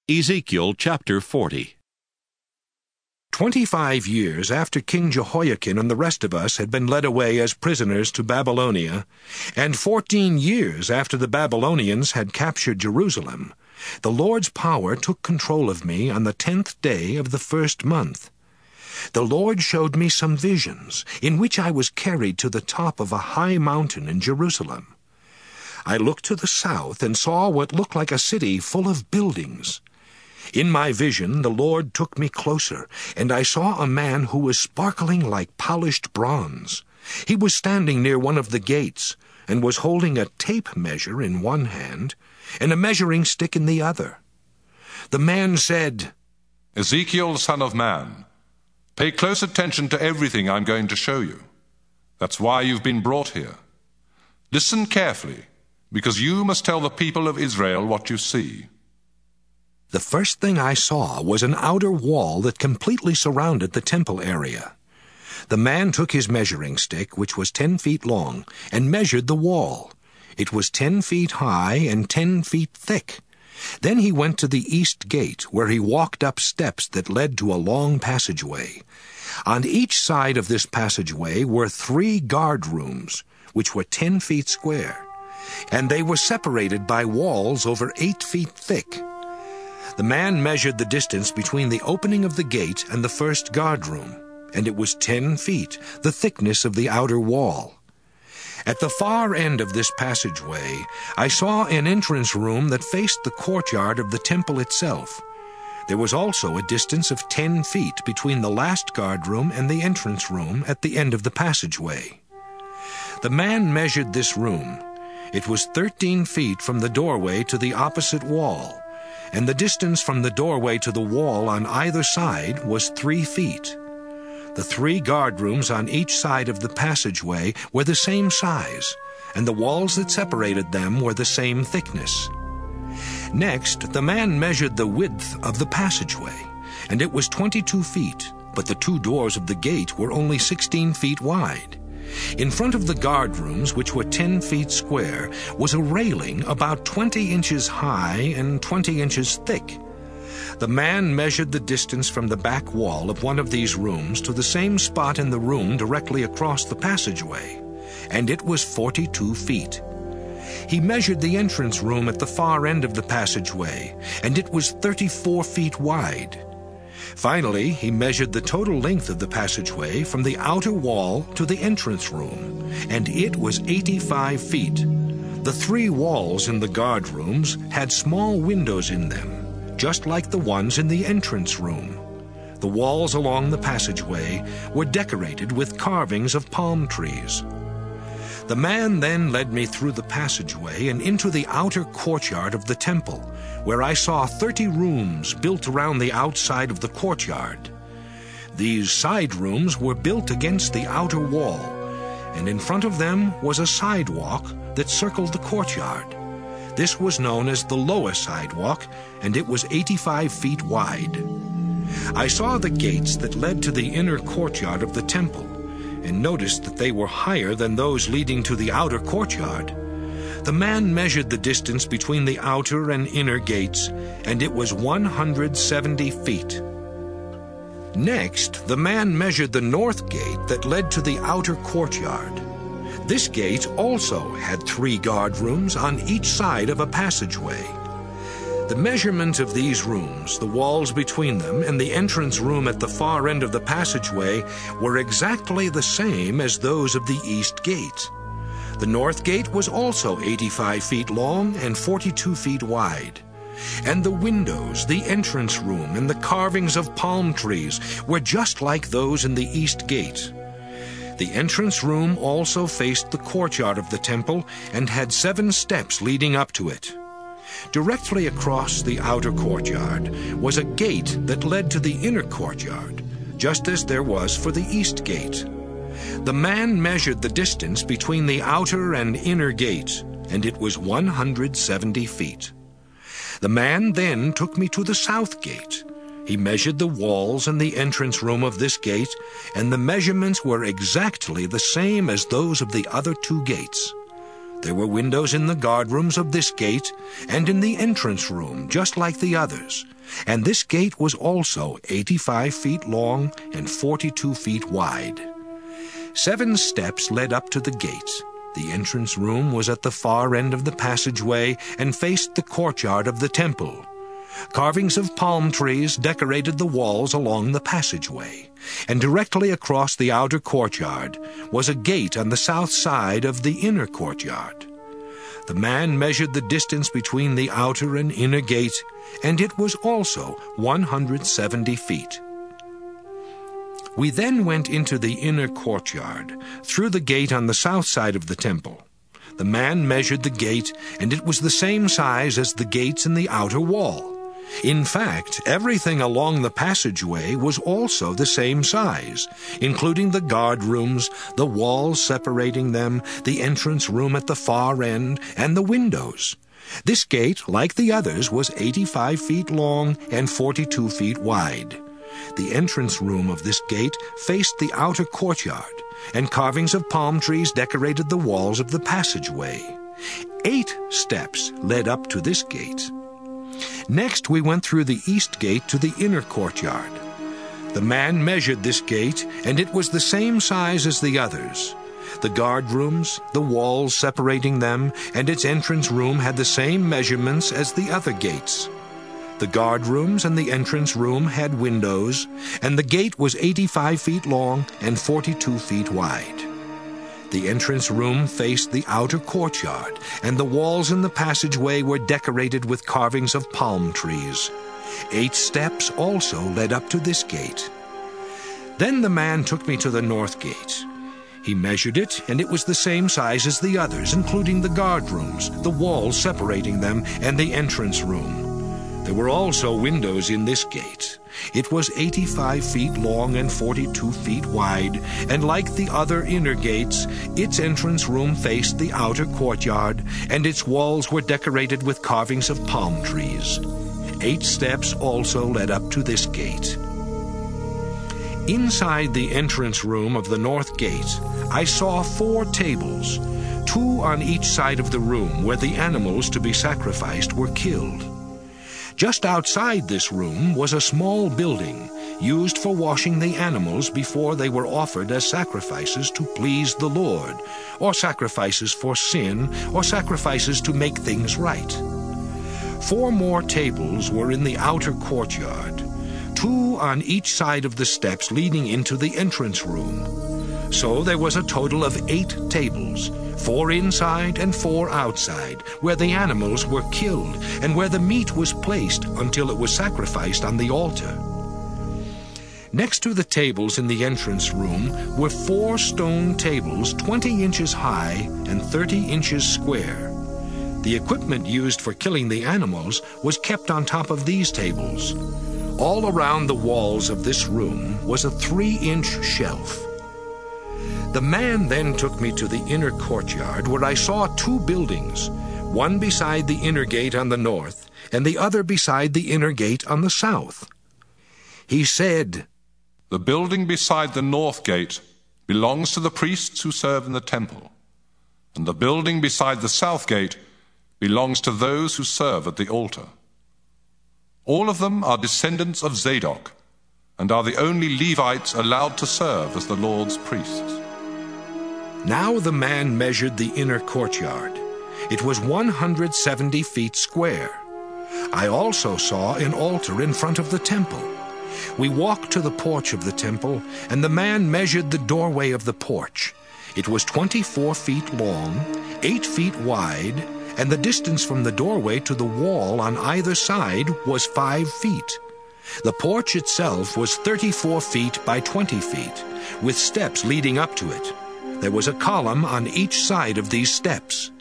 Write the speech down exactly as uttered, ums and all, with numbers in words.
Ezekiel chapter forty. Twenty-five years after King Jehoiakim and the rest of us had been led away as prisoners to Babylonia, and fourteen years after the Babylonians had captured Jerusalem, the Lord's power took control of me on the tenth day of the first month. The Lord showed me some visions, in which I was carried to the top of a high mountain in Jerusalem. I looked to the south and saw what looked like a city full of buildings. In my vision, the Lord took me closer, and I saw a man who was sparkling like polished bronze. He was standing near one of the gates, and was holding a tape measure in one hand, and a measuring stick in the other. The man said, "Ezekiel, son of man, pay close attention to everything I'm going to show you. That's why you've been brought here. Listen carefully, because you must tell the people of Israel what you see." The first thing I saw was an outer wall that completely surrounded the temple area. The man took his measuring stick, which was ten feet long, and measured the wall. It was ten feet high and ten feet thick. Then he went to the east gate, where he walked up steps that led to a long passageway. On each side of this passageway were three guard rooms, which were ten feet square, and they were separated by walls over eight feet thick. The man measured the distance between the opening of the gate and the first guard room, and it was ten feet, the thickness of the outer wall. At the far end of this passageway, I saw an entrance room that faced the courtyard of the temple itself. There was also a distance of ten feet between the last guard room and the entrance room at the end of the passageway. The man measured this room. It was thirteen feet from the doorway to the opposite wall, and the distance from the doorway to the wall on either side was three feet. The three guard rooms on each side of the passageway were the same size, and the walls that separated them were the same thickness. Next, the man measured the width of the passageway, and it was twenty-two feet, but the two doors of the gate were only sixteen feet wide. In front of the guard rooms, which were ten feet square, was a railing about twenty inches high and twenty inches thick. The man measured the distance from the back wall of one of these rooms to the same spot in the room directly across the passageway, and it was forty-two feet. He measured the entrance room at the far end of the passageway, and it was thirty-four feet wide. Finally, he measured the total length of the passageway from the outer wall to the entrance room, and it was eighty-five feet. The three walls in the guard rooms had small windows in them, just like the ones in the entrance room. The walls along the passageway were decorated with carvings of palm trees. The man then led me through the passageway and into the outer courtyard of the temple, where I saw thirty rooms built around the outside of the courtyard. These side rooms were built against the outer wall, and in front of them was a sidewalk that circled the courtyard. This was known as the lower sidewalk, and it was eighty-five feet wide. I saw the gates that led to the inner courtyard of the temple, and noticed that they were higher than those leading to the outer courtyard. The man measured the distance between the outer and inner gates, and it was one hundred seventy feet. Next, the man measured the north gate that led to the outer courtyard. This gate also had three guard rooms on each side of a passageway. The measurement of these rooms, the walls between them, and the entrance room at the far end of the passageway were exactly the same as those of the east gate. The north gate was also eighty-five feet long and forty-two feet wide. And the windows, the entrance room, and the carvings of palm trees were just like those in the east gate. The entrance room also faced the courtyard of the temple and had seven steps leading up to it. Directly across the outer courtyard was a gate that led to the inner courtyard, just as there was for the east gate. The man measured the distance between the outer and inner gates, and it was one hundred seventy feet. The man then took me to the south gate. He measured the walls and the entrance room of this gate, and the measurements were exactly the same as those of the other two gates. There were windows in the guardrooms of this gate and in the entrance room, just like the others. And this gate was also eighty-five feet long and forty-two feet wide. Seven steps led up to the gate. The entrance room was at the far end of the passageway and faced the courtyard of the temple. Carvings of palm trees decorated the walls along the passageway, and directly across the outer courtyard was a gate on the south side of the inner courtyard. The man measured the distance between the outer and inner gate, and it was also one hundred seventy feet. We then went into the inner courtyard, through the gate on the south side of the temple. The man measured the gate, and it was the same size as the gates in the outer wall. In fact, everything along the passageway was also the same size, including the guard rooms, the walls separating them, the entrance room at the far end, and the windows. This gate, like the others, was eighty-five feet long and forty-two feet wide. The entrance room of this gate faced the outer courtyard, and carvings of palm trees decorated the walls of the passageway. Eight steps led up to this gate. Next, we went through the east gate to the inner courtyard. The man measured this gate, and it was the same size as the others. The guard rooms, the walls separating them, and its entrance room had the same measurements as the other gates. The guard rooms and the entrance room had windows, and the gate was eighty-five feet long and forty-two feet wide. The entrance room faced the outer courtyard, and the walls in the passageway were decorated with carvings of palm trees. Eight steps also led up to this gate. Then the man took me to the north gate. He measured it, and it was the same size as the others, including the guard rooms, the walls separating them, and the entrance room. There were also windows in this gate. It was eighty-five feet long and forty-two feet wide, and like the other inner gates, its entrance room faced the outer courtyard, and its walls were decorated with carvings of palm trees. Eight steps also led up to this gate. Inside the entrance room of the north gate, I saw four tables, two on each side of the room where the animals to be sacrificed were killed. Just outside this room was a small building used for washing the animals before they were offered as sacrifices to please the Lord, or sacrifices for sin, or sacrifices to make things right. Four more tables were in the outer courtyard, two on each side of the steps leading into the entrance room. So there was a total of eight tables, four inside and four outside, where the animals were killed and where the meat was placed until it was sacrificed on the altar. Next to the tables in the entrance room were four stone tables twenty inches high and thirty inches square. The equipment used for killing the animals was kept on top of these tables. All around the walls of this room was a three-inch shelf. The man then took me to the inner courtyard, where I saw two buildings, one beside the inner gate on the north, and the other beside the inner gate on the south. He said, "The building beside the north gate belongs to the priests who serve in the temple, and the building beside the south gate belongs to those who serve at the altar. All of them are descendants of Zadok, and are the only Levites allowed to serve as the Lord's priests." Now the man measured the inner courtyard. It was one hundred seventy feet square. I also saw an altar in front of the temple. We walked to the porch of the temple, and the man measured the doorway of the porch. It was twenty-four feet long, eight feet wide, and the distance from the doorway to the wall on either side was five feet. The porch itself was thirty-four feet by twenty feet, with steps leading up to it. There was a column on each side of these steps.